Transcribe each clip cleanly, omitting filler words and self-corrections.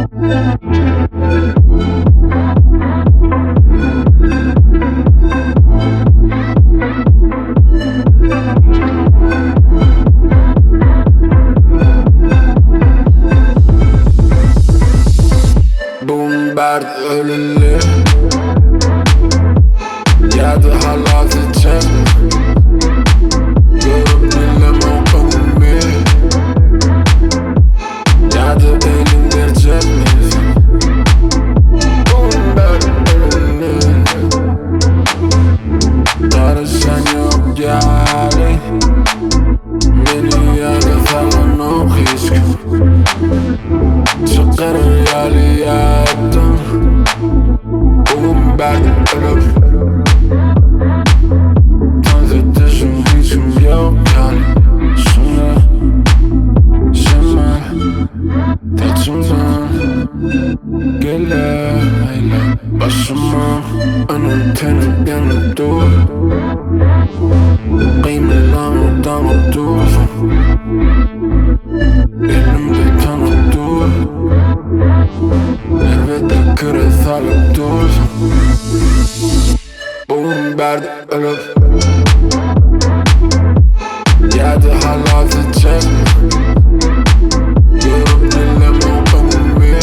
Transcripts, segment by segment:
Bombard ölümlü ya da halası çek. Görüp bilmem o önümü ya da elim gerçek miyiz? Bombard ölümlü karışan yok yani. Beni ya da falan o risk. Çıkar hayaliyatım. Bombard ölüm Tanzıtışım hiçim yok yani. Sonra Şemal Taçımdan Gele eyle başıma. Önüm tenim yanı dur. Kıymelerden otur. Elimde tanı dur. Elbette kriz alıp dur. Bombard ölüm ya da halası çek. Görüp dinlem o önümü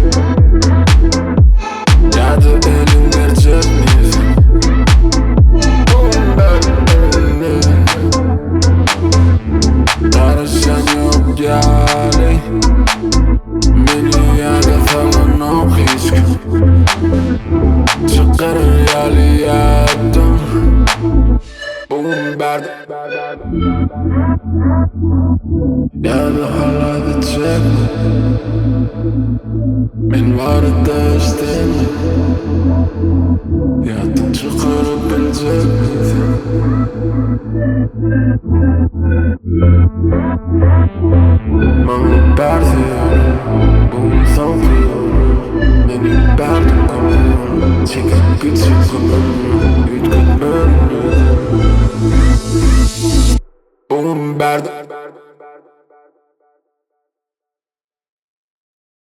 ya da elim gerçek miyiz? Bombard ölümlü karışan yok yani. Beni ya da falan o risk. Çıkar hayaliyatım. Bombard ya da hala bitecek. Ben varı da isteme. Yattın çıkarıp bilecek miydin? Bana perdiyorum, bunu sanıyorum. Beni perdim kalıyor. Çekip gitsin kullanıyor, yut gitmem.